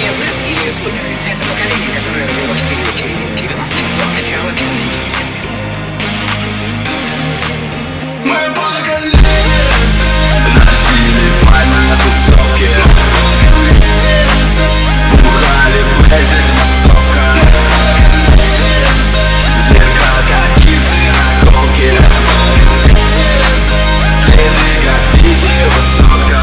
поколение Z или зумеры. Это поколение, которое родилось в период середины 90-х до начала 80-х. Мы поколение носили паль на тусовке, бухали плеже массовка, зеркало кизы на голке, следы граффити высотка.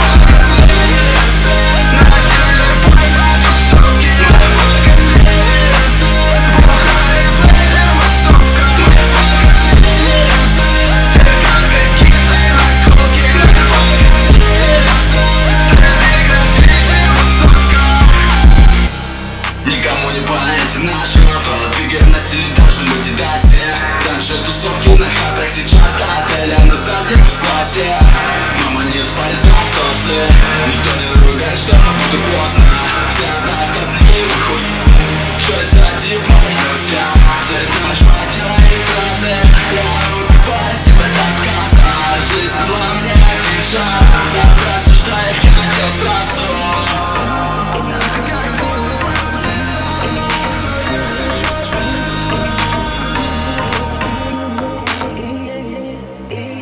Никому не понять нашего двигателя на стиле должны быть и дасе. Раньше тусовки на хатах, сейчас до отеля на заднем классе. Мама, не спалит засосы, никто не ругает, что будет поздно. Все одноклассники выходят, что это за тип моих новостях. Цель наш мотива и стразы, я убиваю себя до отказа. Жизнь дала мне один шанс, забрать все, что я хотел сразу.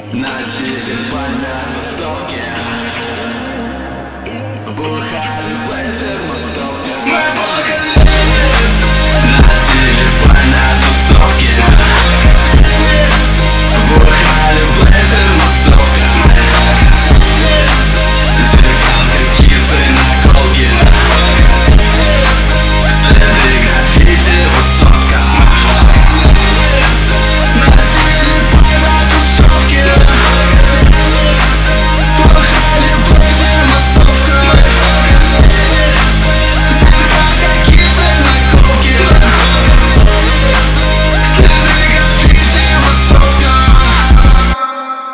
Носили паль на тусовке, бухали